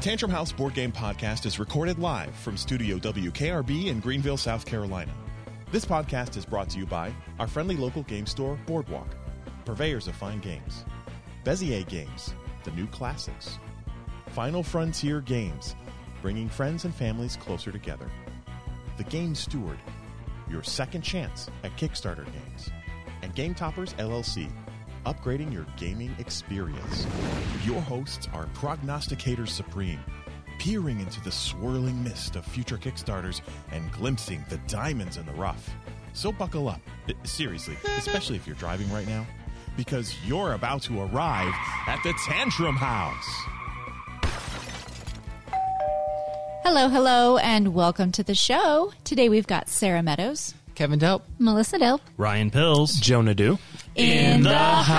Tantrum House Board Game Podcast is recorded live from Studio WKRB in Greenville, South Carolina. This podcast is brought to you by our friendly local game store, Boardwalk, purveyors of fine games, Bezier Games, the new classics, Final Frontier Games, bringing friends and families closer together, The Game Steward, your second chance at Kickstarter games, and Game Toppers LLC, upgrading your gaming experience. Your hosts are prognosticators supreme, peering into the swirling mist of future Kickstarters and glimpsing the diamonds in the rough. So buckle up, seriously, especially if you're driving right now, because you're about to arrive at the Tantrum House. Hello, and welcome to the show. Today we've got Sarah Meadows, Kevin Delp, Melissa Delp, Ryan Pills, Jonah Do, in the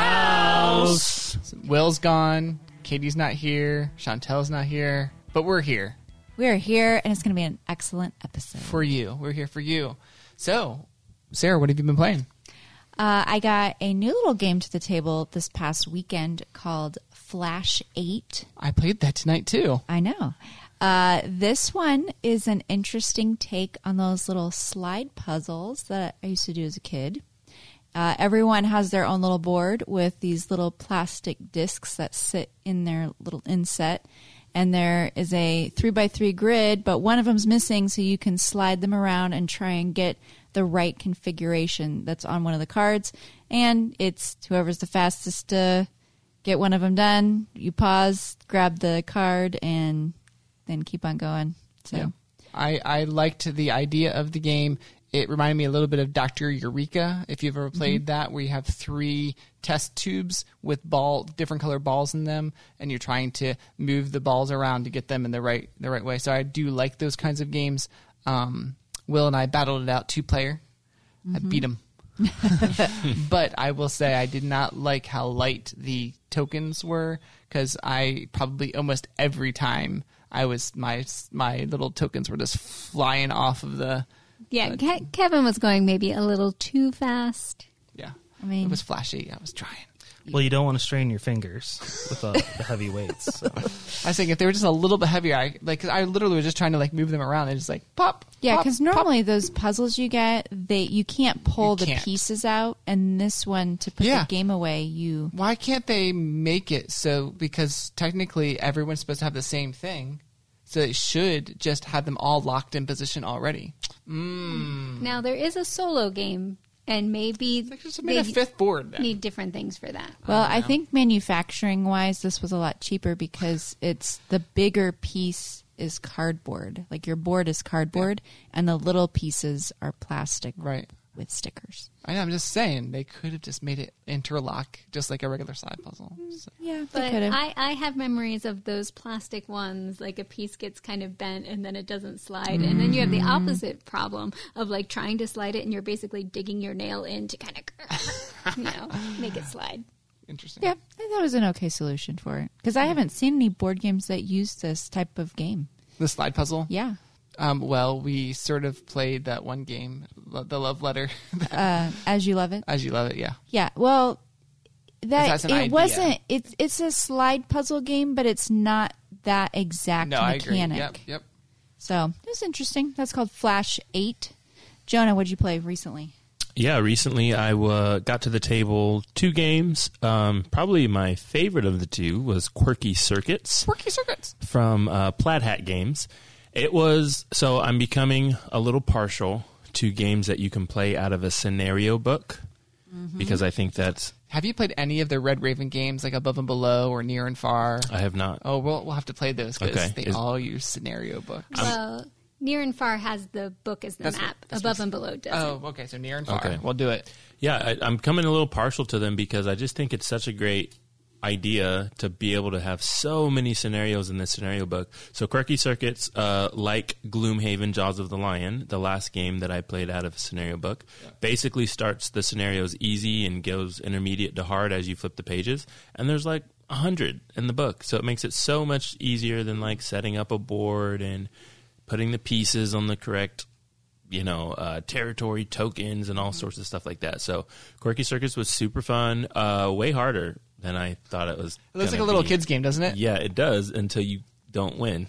house. Will's gone, Katie's not here, Chantel's not here, but we're here. We're here, and it's going to be an excellent episode. For you. We're here for you. So, Sarah, what have you been playing? I got a new little game to the table this past weekend called Flash 8. I played that tonight, too. I know. This one is an interesting take on those little slide puzzles that I used to do as a kid. Everyone has their own little board with these little plastic discs that sit in their little inset. And there is a 3x3 grid, but one of them's missing, so you can slide them around and try and get the right configuration that's on one of the cards. And it's whoever's the fastest to get one of them done. You pause, grab the card, and then keep on going. So yeah. I liked the idea of the game. It reminded me a little bit of Dr. Eureka, if you've ever played that, where you have 3 test tubes with different color balls in them, and you're trying to move the balls around to get them in the right way. So I do like those kinds of games. Will and I battled it out 2-player. I beat him. But I will say I did not like how light the tokens were, because I probably almost every time my little tokens were just flying off of the... Yeah, Kevin was going maybe a little too fast. Yeah. I mean, it was flashy. I was trying. Well, you don't want to strain your fingers with the heavy weights. So. I was thinking if they were just a little bit heavier, I literally was just trying to move them around and just pop. yeah, because normally those puzzles you get, you can't pull the pieces out, and this one to put the game away, Why can't they make it so? Because technically everyone's supposed to have the same thing, so it should just have them all locked in position already. Now there is a solo game, and maybe just made a 5th board. Then. Need different things for that. Well, I think manufacturing-wise, this was a lot cheaper because it's the bigger piece is cardboard. Like your board is cardboard, and the little pieces are plastic with stickers. I know, I'm just saying, they could have just made it interlock just like a regular slide puzzle. So. Yeah, they but could have. I have memories of those plastic ones, like a piece gets kind of bent and then it doesn't slide. And then you have the opposite problem of trying to slide it and you're basically digging your nail in to kind of, make it slide. Interesting. Yeah, I thought it was an okay solution for it. Because I haven't seen any board games that use this type of game. The slide puzzle? Yeah. Well, we sort of played that one game, the Love Letter. As You Love It? As You Love It, yeah. Yeah, well, idea. Wasn't, it's a slide puzzle game, but it's not that exact mechanic. I agree. Yep. So, it was interesting. That's called Flash 8. Jonah, what'd you play recently? Yeah, recently I got to the table 2 games. Probably my favorite of the 2 was Quirky Circuits. Quirky Circuits. From Plaid Hat Games. So I'm becoming a little partial to games that you can play out of a scenario book, because I think that's... Have you played any of the Red Raven games, like Above and Below or Near and Far? I have not. Oh, we'll have to play those, because they all use scenario books. Well, Near and Far has the book as the map. Above and Below doesn't. Oh, okay, so Near and Far. Okay. We'll do it. Yeah, I'm coming a little partial to them because I just think it's such a great idea to be able to have so many scenarios in this scenario book. So Quirky Circuits, like Gloomhaven, Jaws of the Lion, the last game that I played out of a scenario book, basically starts the scenarios easy and goes intermediate to hard as you flip the pages. And there's 100 in the book. So it makes it so much easier than setting up a board and putting the pieces on the correct territory tokens and all sorts of stuff like that. So Quirky Circuits was super fun, way harder than I thought it was. It looks like a little kid's game, doesn't it? Yeah, it does, until you don't win.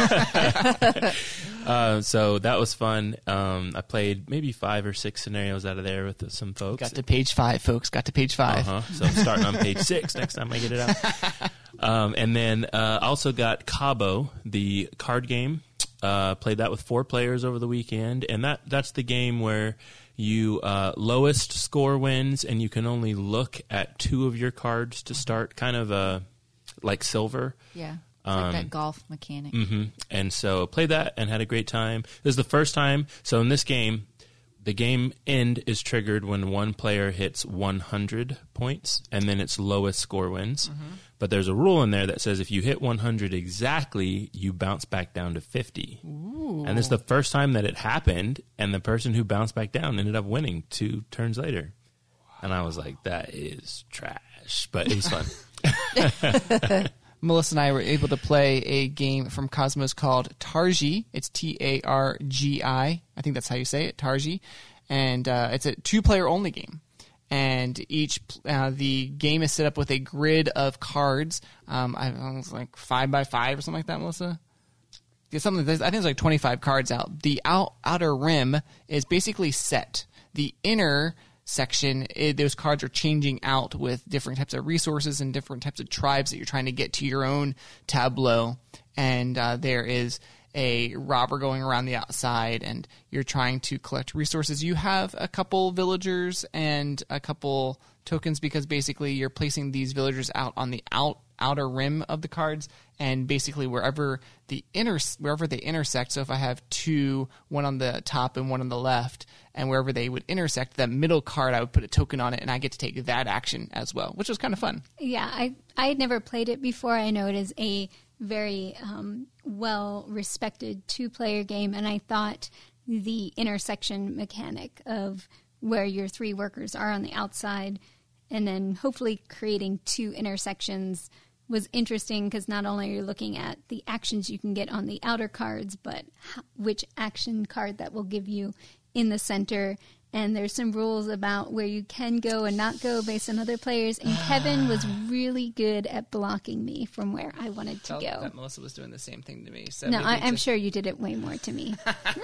So that was fun. I played maybe 5 or 6 scenarios out of there with some folks. Got to page 5, folks. Got to page 5. So I'm starting on page 6 next time I get it out. And then also got Cabo, the card game. Played that with 4 players over the weekend, and that's the game where you lowest score wins, and you can only look at 2 of your cards to start, kind of like silver. Yeah. It's like that golf mechanic. Mm-hmm. And so played that and had a great time. This is the first time. So in this game, the game end is triggered when one player hits 100 points, and then its lowest score wins. Mm-hmm. But there's a rule in there that says if you hit 100 exactly, you bounce back down to 50. Ooh. And this is the first time that it happened, and the person who bounced back down ended up winning 2 turns later. And I was like, that is trash, but it was fun. Melissa and I were able to play a game from Cosmos called Targi. It's Targi. I think that's how you say it, Targi. And it's a 2-player only game. And the game is set up with a grid of cards. I was like 5 by 5 or something like that, Melissa. Yeah, I think it's like 25 cards out. The outer rim is basically set. The inner section, those cards are changing out with different types of resources and different types of tribes that you're trying to get to your own tableau. And there is a robber going around the outside, and you're trying to collect resources. You have a couple villagers and a couple tokens because basically you're placing these villagers out on the outer rim of the cards, and basically wherever they intersect. So if I have 2, one on the top and one on the left, and wherever they would intersect, that middle card, I would put a token on it, and I get to take that action as well, which was kind of fun. Yeah, I had never played it before. I know it is a very well-respected 2-player game, and I thought the intersection mechanic of where your 3 workers are on the outside and then hopefully creating 2 intersections was interesting because not only are you looking at the actions you can get on the outer cards, but which action card that will give you in the center. And there's some rules about where you can go and not go based on other players. And Kevin was really good at blocking me from where I wanted to go. That Melissa was doing the same thing to me. So no, I'm sure you did it way more to me.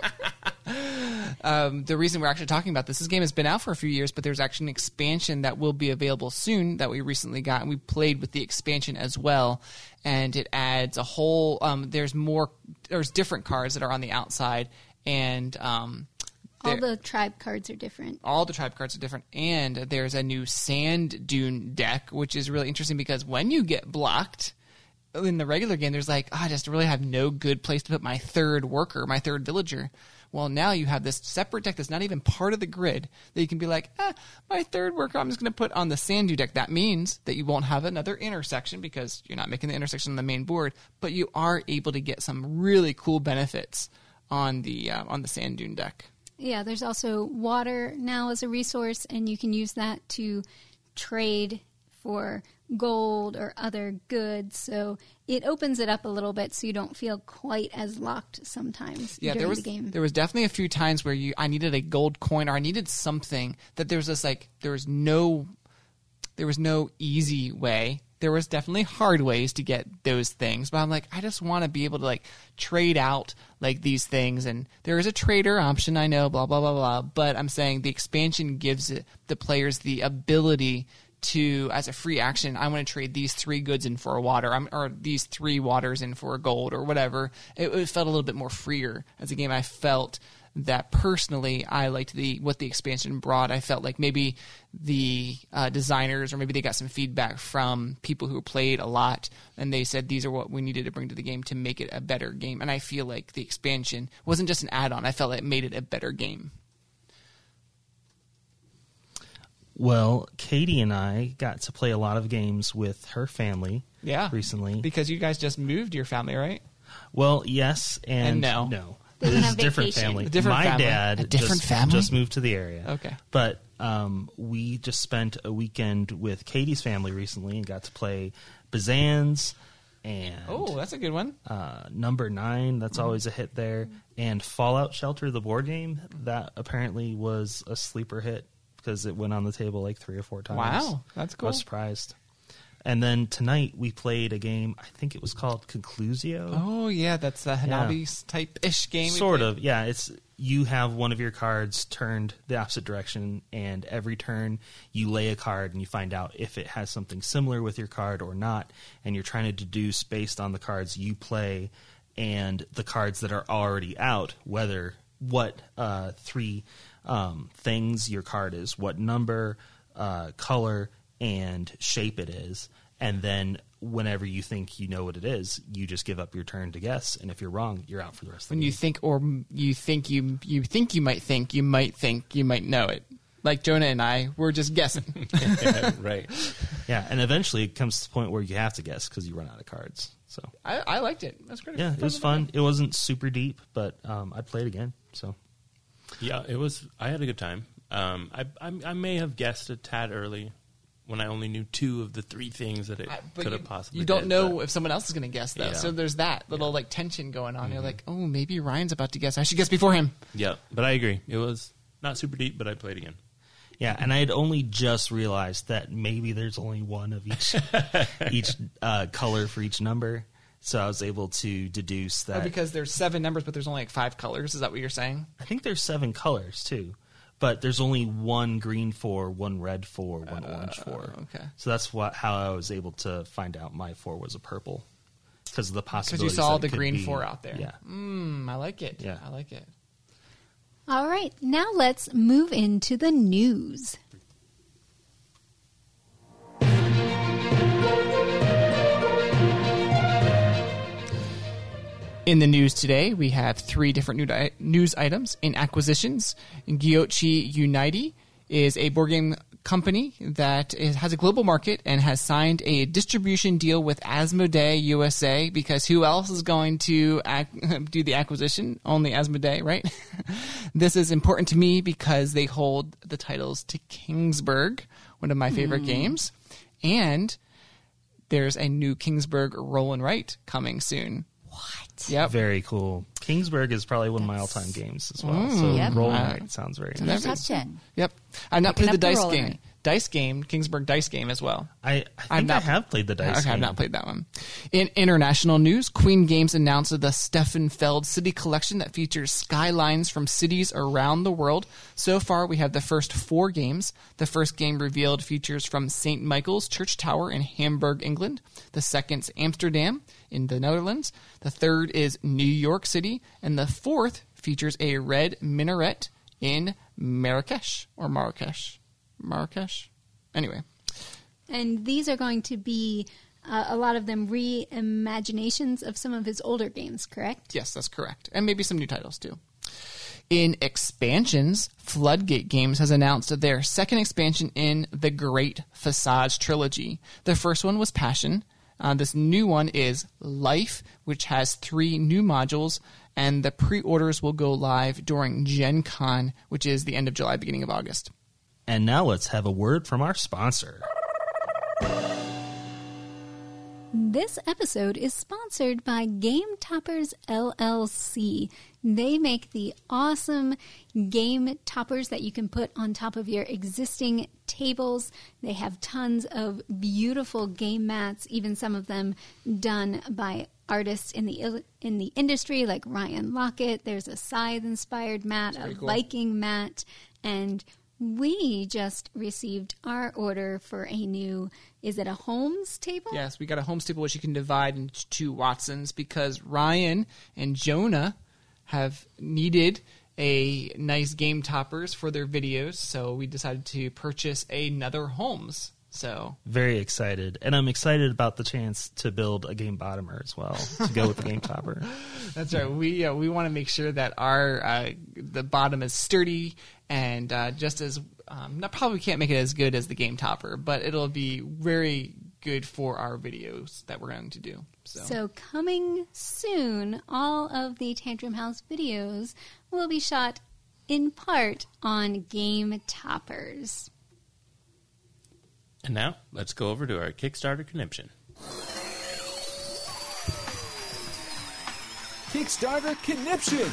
The reason we're actually talking about this game has been out for a few years, but there's actually an expansion that will be available soon that we recently got, and we played with the expansion as well. And it adds a whole. There's different cards that are on the outside, and all the tribe cards are different. All the tribe cards are different, and there's a new sand dune deck, which is really interesting because when you get blocked in the regular game, there's like, I just really have no good place to put my 3rd worker, my 3rd villager. Well, now you have this separate deck that's not even part of the grid that you can be like, my 3rd worker I'm just going to put on the sand dune deck. That means that you won't have another intersection because you're not making the intersection on the main board, but you are able to get some really cool benefits on the sand dune deck. Yeah, there's also water now as a resource, and you can use that to trade for gold or other goods. So it opens it up a little bit so you don't feel quite as locked sometimes during the game. There was definitely a few times where I needed a gold coin or I needed something that there was no easy way. There was definitely hard ways to get those things, but I'm like, I just want to be able to like trade out like these things, and there is a trader option, I know, blah blah blah blah. But I'm saying the expansion gives the players the ability to, as a free action, I want to trade these 3 goods in for a water, or these 3 waters in for a gold, or whatever. It felt a little bit more freer as a game. I felt that personally I liked what the expansion brought. I felt like maybe the designers, or maybe they got some feedback from people who played a lot, and they said these are what we needed to bring to the game to make it a better game. And I feel like the expansion wasn't just an add-on. I felt like it made it a better game. Well, Katie and I got to play a lot of games with her family recently. Because you guys just moved your family, right? Well, yes and no. They went on a different vacation. family. My dad just moved to the area. Okay. But we just spent a weekend with Katie's family recently and got to play Bazans and that's a good one. Number 9, that's always a hit there. And Fallout Shelter, the board game, that apparently was a sleeper hit because it went on the table like 3 or 4 times. Wow, that's cool. I was surprised. And then tonight we played a game, I think it was called Conclusio. Oh, yeah, that's a Hanabi type-ish game. Sort of, yeah. It's you have one of your cards turned the opposite direction, and every turn you lay a card and you find out if it has something similar with your card or not, and you're trying to deduce based on the cards you play and the cards that are already out, what three things your card is, what number, color, and shape it is, and then whenever you think you know what it is, you just give up your turn to guess, and if you're wrong, you're out for the rest of the game. When you think you might know it. Like Jonah and I, we're just guessing. Right. Yeah, and eventually it comes to the point where you have to guess because you run out of cards. So I liked it. That's great. yeah, it was fun. It wasn't super deep, but I'd play it again. So Yeah, it was. I had a good time. I may have guessed a tad early when I only knew 2 of the 3 things that it could have possibly. You don't did, know but- if someone else is going to guess though. Yeah. So there's that little like tension going on. You're like, oh, maybe Ryan's about to guess. I should guess before him. Yeah, but I agree. It was not super deep, but I played again. yeah, and I had only just realized that maybe there's only one of each color for each number. So I was able to deduce that. Oh, because there's 7 numbers, but there's only like 5 colors. Is that what you're saying? I think there's 7 colors too, but there's only 1 green 4, 1 red 4, 1 orange 4. Okay. So that's how I was able to find out my 4 was a purple because of the Because possibilities. you saw that the it could green be. 4 out there. Yeah. I like it. Yeah. I like it. All right, now let's move into the news. In the news today, we have 3 different news items. In acquisitions, Gyochi Unite is a board game company that has a global market and has signed a distribution deal with Asmodee USA, because who else is going to do the acquisition? Only Asmodee, right? This is important to me because they hold the titles to Kingsburg, one of my favorite games, and there's a new Kingsburg Roll and Write coming soon. Yep. Very cool. Kingsburg is probably one of my all-time games as well. So Yep. Roll and Write sounds very No nice. top 10. Yep. I've not Picking played the up the dice roll game. rate. Dice game, Kingsburg dice game as well. I think I have played the dice Okay, game. I've not played that one. In international news, Queen Games announced the Steffenfeld City Collection that features skylines from cities around the world. So far, we have the first 4 games. The first game revealed features from St. Michael's Church Tower in Hamburg, England. The second's Amsterdam in the Netherlands. The third is New York City. And the fourth features a red minaret in Marrakesh. Anyway. And these are going to be, a lot of them, reimaginations of some of his older games, correct? Yes, that's correct. And maybe some new titles, too. In expansions, Floodgate Games has announced their second expansion in the Great Facades trilogy. The first one was Passion. This new one is Life, which has 3 new modules, and the pre-orders will go live during Gen Con, which is the end of July, beginning of August. And now let's have a word from our sponsor. This episode is sponsored by Game Toppers LLC. They make the awesome game toppers that you can put on top of your existing tables. They have tons of beautiful game mats, even some of them done by artists in the industry like Ryan Lockett. There's a Scythe-inspired mat, a Viking mat, and we just received our order for a new, is it a Holmes table? Yes, we got a Holmes table which you can divide into 2 Watsons, because Ryan and Jonah have needed a nice game toppers for their videos, so we decided to purchase another Holmes. So Very excited. And I'm excited about the chance to build a game bottomer as well to go with the game topper. that's right. We want to make sure that our the bottom is sturdy and just as probably can't make it as good as the game topper, but it'll be very good for our videos that we're going to do. So coming soon, all of the Tantrum House videos will be shot in part on game toppers. And now, let's go over to our Kickstarter conniption. Kickstarter conniption.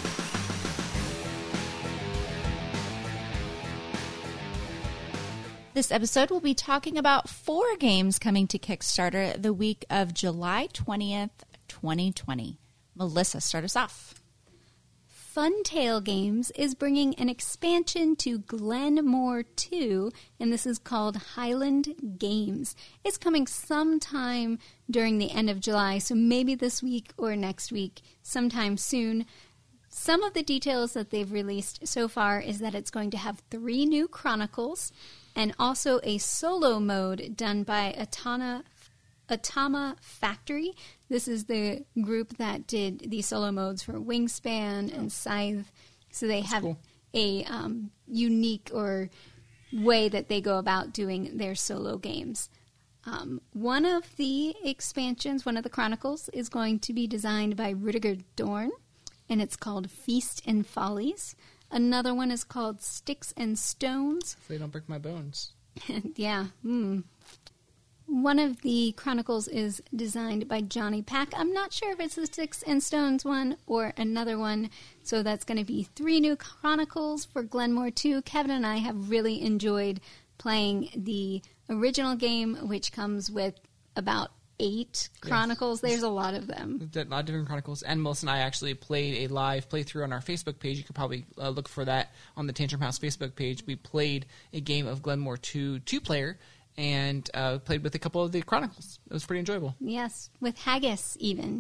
This episode will be talking about 4 games coming to Kickstarter the week of July 20th, 2020. Melissa, start us off. Funtail Games is bringing an expansion to Glenmore 2, and this is called Highland Games. It's coming sometime during the end of July, so maybe this week or next week, sometime soon. Some of the details that they've released so far is that it's going to have 3 new chronicles and also a solo mode done by Atama Factory. This is the group that did the solo modes for Wingspan and Scythe. So they have cool. a unique or way that they go about doing their solo games. One of the expansions, one of the chronicles, is going to be designed by Rudiger Dorn, and it's called Feast and Follies. Another one is called Sticks and Stones. Hopefully they don't break my bones. Yeah. One of the chronicles is designed by Johnny Pack. I'm not sure if it's the Sticks and Stones one or another one. So that's going to be 3 new chronicles for Glenmore 2. Kevin and I have really enjoyed playing the original game, which comes with about 8 chronicles. Yes. There's a lot of them. A lot of different chronicles. And Melissa and I actually played a live playthrough on our Facebook page. You could probably look for that on the Tantrum House Facebook page. We played a game of Glenmore 2 2-player and played with a couple of the chronicles. It was pretty enjoyable. Yes, with Haggis even.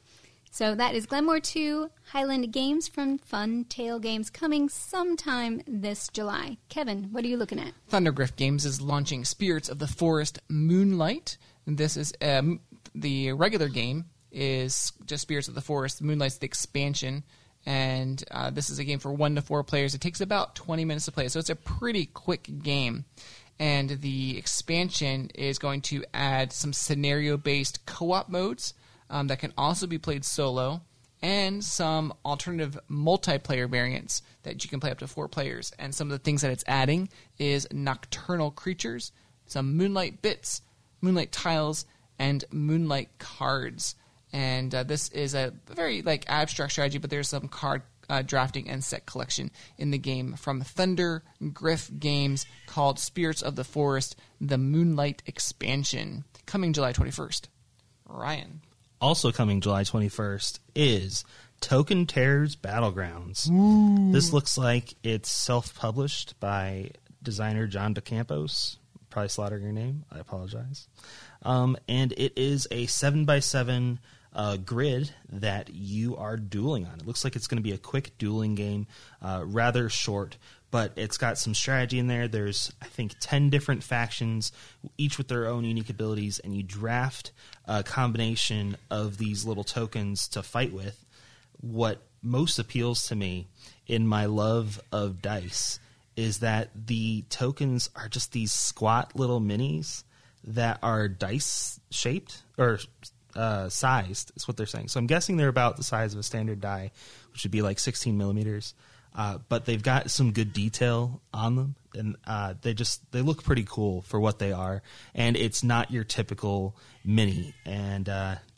So that is Glenmore 2 Highland Games from Funtail Games, coming sometime this July. Kevin, what are you looking at? Thundergriff Games is launching Spirits of the Forest Moonlight. This is the regular game is just Spirits of the Forest. Moonlight's the expansion, and this is a game for 1 to 4 players. It takes about 20 minutes to play, so it's a pretty quick game. And the expansion is going to add some scenario-based co-op modes that can also be played solo, and some alternative multiplayer variants that you can play up to 4 players. And some of the things that it's adding is nocturnal creatures, some moonlight bits, moonlight tiles, and moonlight cards. And this is a very abstract strategy, but there's some card drafting and set collection in the game from Thundergriff Games called Spirits of the Forest, the Moonlight Expansion, coming July 21st. Ryan. Also coming July 21st is Token Terrors Battlegrounds. Ooh. This looks like it's self-published by designer John DeCampos. Probably slaughtered your name. I apologize. And it is a 7x7 grid that you are dueling on. It looks like it's going to be a quick dueling game, rather short, but it's got some strategy in there. There's, I think, 10 different factions, each with their own unique abilities, and you draft a combination of these little tokens to fight with. What most appeals to me in my love of dice is that the tokens are just these squat little minis that are dice-shaped, or sized, is what they're saying. So I'm guessing they're about the size of a standard die, which would be like 16 millimeters. But they've got some good detail on them, and they look pretty cool for what they are. And it's not your typical mini. And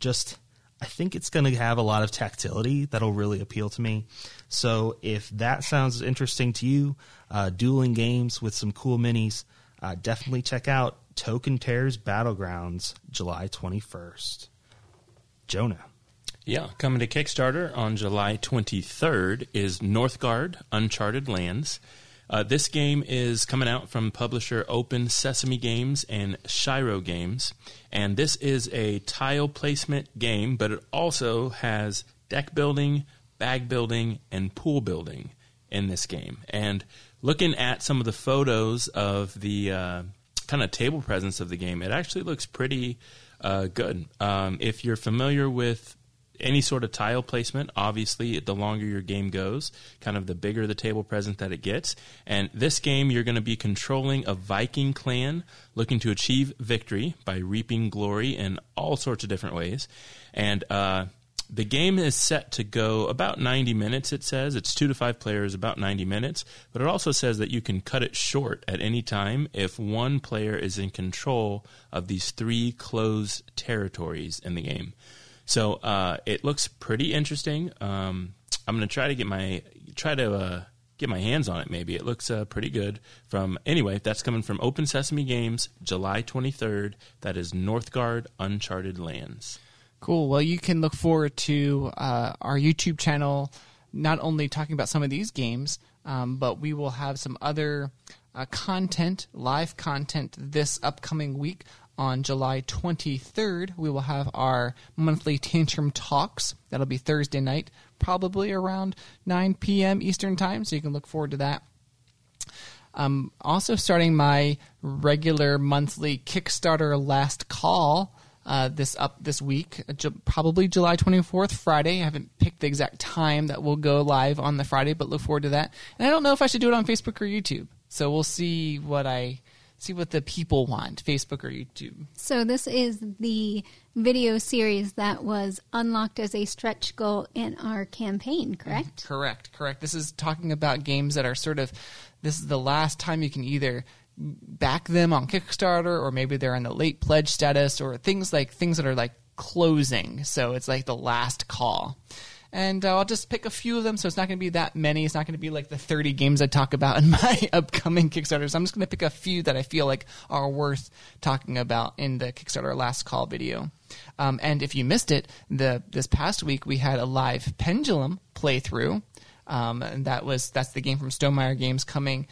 I think it's going to have a lot of tactility that'll really appeal to me. So if that sounds interesting to you, dueling games with some cool minis, definitely check out Token Terrors Battlegrounds, July 21st. Jonah. Yeah, coming to Kickstarter on July 23rd is Northgard Uncharted Lands. This game is coming out from publisher Open Sesame Games and Shiro Games. And this is a tile placement game, but it also has deck building, bag building, and pool building in this game. And looking at some of the photos of the kind of table presence of the game, it actually looks pretty good. If you're familiar with any sort of tile placement, obviously, the longer your game goes, kind of the bigger the table present that it gets. And this game, you're going to be controlling a Viking clan looking to achieve victory by reaping glory in all sorts of different ways. And the game is set to go about 90 minutes, it says. It's 2 to 5 players, about 90 minutes. But it also says that you can cut it short at any time if one player is in control of these 3 closed territories in the game. So it looks pretty interesting. I'm going to try to get my hands on it. Maybe it looks pretty good. That's coming from Open Sesame Games, July 23rd. That is Northgard Uncharted Lands. Cool. Well, you can look forward to our YouTube channel, not only talking about some of these games, but we will have some other live content this upcoming week. On July 23rd, we will have our monthly Tantrum Talks. That'll be Thursday night, probably around 9 p.m. Eastern Time, so you can look forward to that. Also starting my regular monthly Kickstarter Last Call this week, probably July 24th, Friday. I haven't picked the exact time that will go live on the Friday, but look forward to that. And I don't know if I should do it on Facebook or YouTube, so we'll see what the people want, Facebook or YouTube. So this is the video series that was unlocked as a stretch goal in our campaign, correct? Correct. This is talking about games that are this is the last time you can either back them on Kickstarter, or maybe they're in the late pledge status, or things that are like closing. So it's like the last call. And I'll just pick a few of them, so it's not going to be that many. It's not going to be like the 30 games I talk about in my upcoming Kickstarters. I'm just going to pick a few that I feel like are worth talking about in the Kickstarter Last Call video. And if you missed it, this past week we had a live Pendulum playthrough, and that's the game from Stonemaier Games coming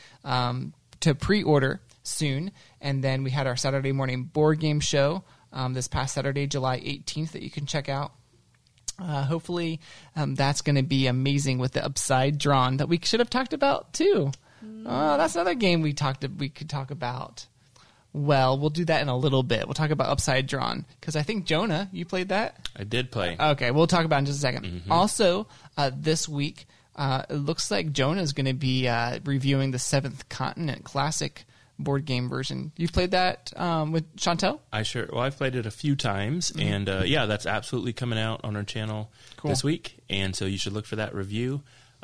to pre-order soon. And then we had our Saturday morning board game show this past Saturday, July 18th, that you can check out. Hopefully that's going to be amazing with the Upside Drawn that we should have talked about too. That's another game we could talk about. Well, we'll do that in a little bit. We'll talk about Upside Drawn because I think, Jonah, you played that? I did play. Okay, we'll talk about it in just a second. Mm-hmm. Also, this week, it looks like Jonah is going to be reviewing the Seventh Continent Classic board game version. You played that with Chantel? I've played it a few times, and that's absolutely coming out on our channel this week, and so you should look for that review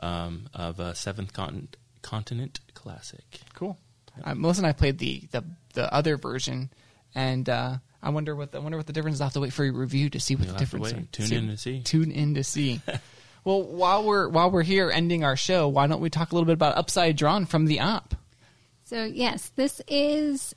of Seventh Continent Classic. Cool. Melissa and I played the other version, and I wonder what the difference is. I'll have to wait for your review to see what the difference is. Tune in to see. Well, while we're here ending our show, why don't we talk a little bit about Upside Drawn from the app? So yes, this is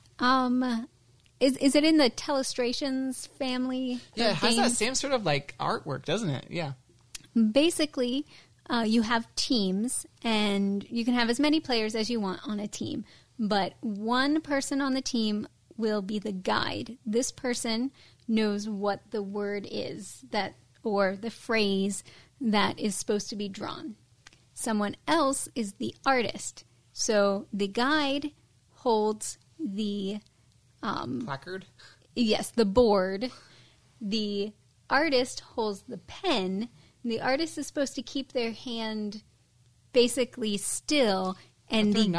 it in the Telestrations family? Yeah, it has that same sort of like artwork, doesn't it? Yeah. Basically, you have teams, and you can have as many players as you want on a team. But one person on the team will be the guide. This person knows what the word is or the phrase that is supposed to be drawn. Someone else is the artist. So the guide holds the placard? Yes, the board. The artist holds the pen. And the artist is supposed to keep their hand basically still, and the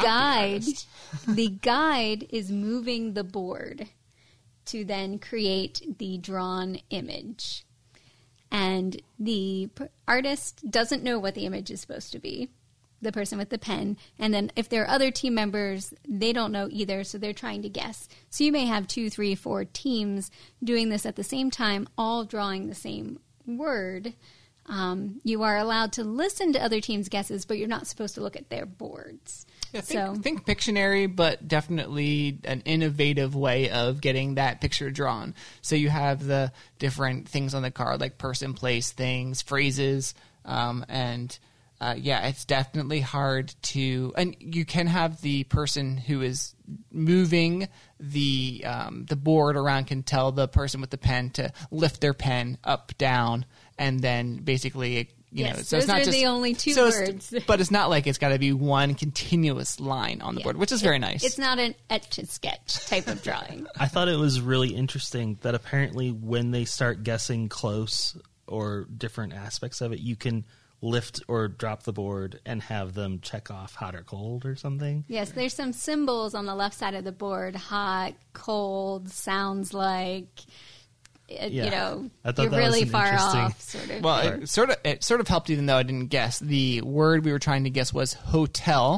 guide is moving the board to then create the drawn image. And the artist doesn't know what the image is supposed to be, the person with the pen. And then if there are other team members, they don't know either, so they're trying to guess. So you may have 2, 3, 4 teams doing this at the same time, all drawing the same word. You are allowed to listen to other teams' guesses, but you're not supposed to look at their boards. Yeah, think Pictionary, but definitely an innovative way of getting that picture drawn. So you have the different things on the card, like person, place, things, phrases, it's definitely hard to. And you can have the person who is moving the board around can tell the person with the pen to lift their pen up, down, and then basically. So it's not just the only two words. But it's not like it's got to be one continuous line on the board, which is very nice. It's not an etch-a-sketch type of drawing. I thought it was really interesting that apparently when they start guessing close or different aspects of it, you can lift or drop the board and have them check off hot or cold or something. Yes, there's some symbols on the left side of the board. Hot, cold, sounds like... you're really far off, sort of. Well, it sort of helped, even though I didn't guess. The word we were trying to guess was hotel,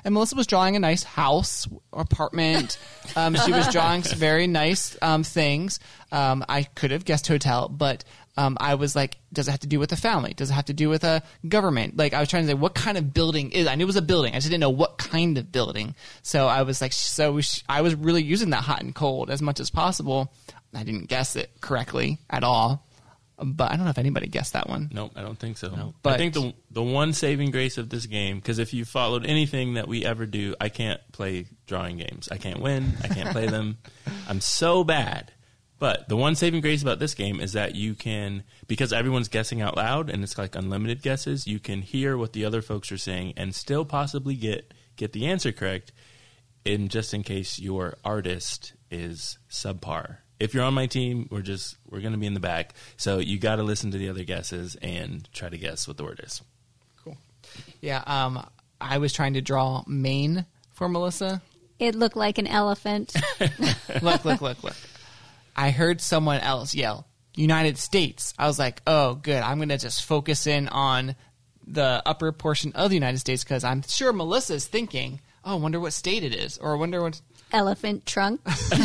And Melissa was drawing a nice house, apartment. She was drawing some very nice things. I could have guessed hotel, but I was like, does it have to do with a family? Does it have to do with a government? Like, I was trying to say, what kind of building is? I knew it was a building. I just didn't know what kind of building. So I was like, I was really using that hot and cold as much as possible. I didn't guess it correctly at all. But I don't know if anybody guessed that one. Nope, I don't think so. No. But I think the one saving grace of this game, because if you followed anything that we ever do, I can't play drawing games. I can't win. I can't play them. I'm so bad. But the one saving grace about this game is that you can, because everyone's guessing out loud and it's like unlimited guesses, you can hear what the other folks are saying and still possibly get the answer correct, just in case your artist is subpar. If you're on my team, we're going to be in the back. So you got to listen to the other guesses and try to guess what the word is. Cool. Yeah, I was trying to draw Maine for Melissa. It looked like an elephant. Look. I heard someone else yell, United States. I was like, oh, good. I'm going to just focus in on the upper portion of the United States because I'm sure Melissa's thinking, oh, I wonder what state it is. Or I wonder what... Elephant trunk.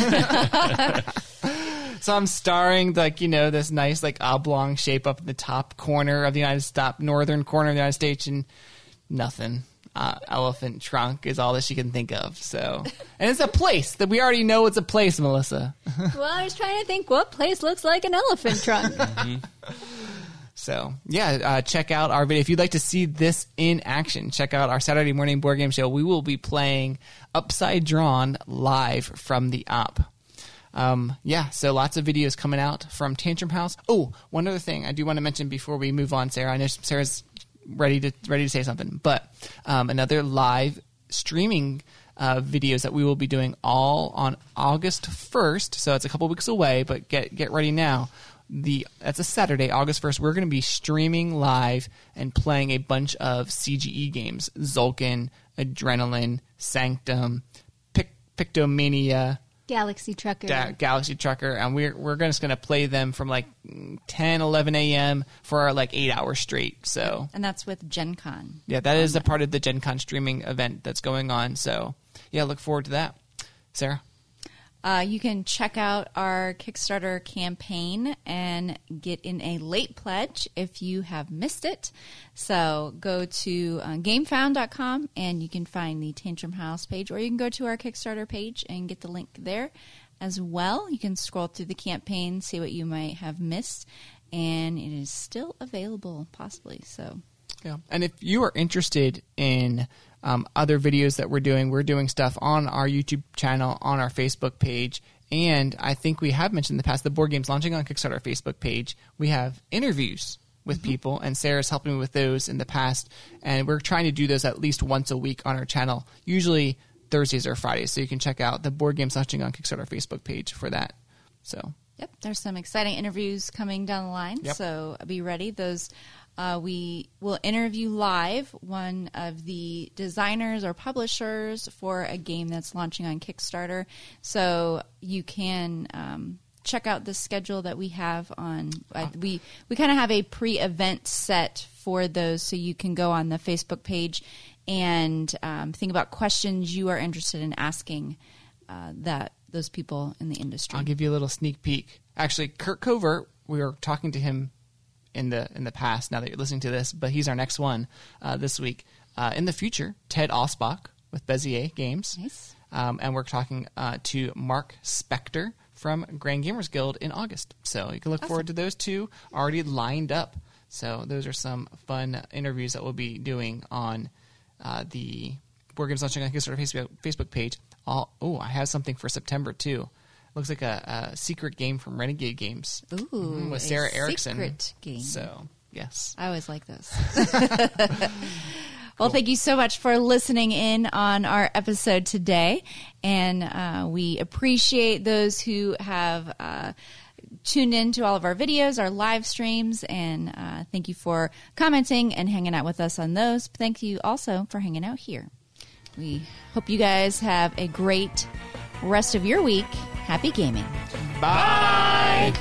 So I'm starring this nice oblong shape up in the top corner of the northern corner of the United States, and nothing. Elephant trunk is all that she can think of. So, and it's a place that we already know it's a place, Melissa. Well, I was trying to think what place looks like an elephant trunk. So, yeah, check out our video. If you'd like to see this in action, check out our Saturday morning board game show. We will be playing Upside Drawn live from the op. So lots of videos coming out from Tantrum House. Oh, one other thing I do want to mention before we move on, Sarah. I know Sarah's ready to say something, but another live streaming videos that we will be doing all on August 1st. So it's a couple weeks away, but get ready now. That's a Saturday, August 1st. We're going to be streaming live and playing a bunch of CGE games: Zulkin, Adrenaline, Sanctum, Pictomania, Galaxy Trucker. Galaxy Trucker, and we're just going to play them from 10, 11 a.m. for 8 hours straight. So, and that's with Gen Con. Yeah, that is a part of the Gen Con streaming event that's going on. So, yeah, look forward to that. Sarah? You can check out our Kickstarter campaign and get in a late pledge if you have missed it. So go to gamefound.com and you can find the Tantrum House page, or you can go to our Kickstarter page and get the link there as well. You can scroll through the campaign, see what you might have missed, and it is still available, possibly. So, yeah. And if you are interested in other videos that we're doing stuff on our YouTube channel, on our Facebook page, and I think we have mentioned in the past, the board games launching on Kickstarter Facebook page. We have interviews with people, and Sarah's helping me with those in the past, and we're trying to do those at least once a week on our channel, usually Thursdays or Fridays, so you can check out the board games launching on Kickstarter Facebook page for that. So, yep, there's some exciting interviews coming down the line, yep. So be ready. Those we will interview live one of the designers or publishers for a game that's launching on Kickstarter. So you can check out the schedule that we have on. We kind of have a pre-event set for those, so you can go on the Facebook page and think about questions you are interested in asking those people in the industry. I'll give you a little sneak peek. Actually, Kurt Covert, we were talking to him in the past, now that you're listening to this, but he's our next one this week. In the future, Ted Osbach with Bezier Games. Nice. And we're talking to Mark Spector from Grand Gamers Guild in August. So you can look forward to those two already lined up. So those are some fun interviews that we'll be doing on the Board Games Launching on Kickstarter Facebook page. I have something for September too. Looks like a secret game from Renegade Games. Ooh, with Sarah Erickson. Secret game. So, yes. I always like those. Well, thank you so much for listening in on our episode today. And we appreciate those who have tuned in to all of our videos, our live streams. And thank you for commenting and hanging out with us on those. Thank you also for hanging out here. We hope you guys have a great rest of your week. Happy gaming. Bye.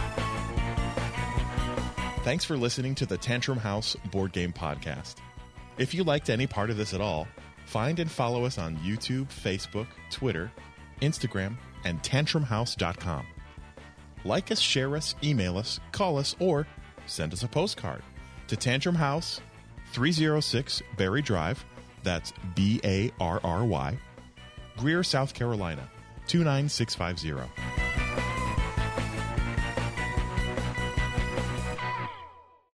Thanks for listening to the Tantrum House Board Game Podcast. If you liked any part of this at all, find and follow us on YouTube, Facebook, Twitter, Instagram, and tantrumhouse.com. Like us, share us, email us, call us, or send us a postcard to Tantrum House, 306 Berry Drive, that's Barry, Greer, South Carolina, 29650.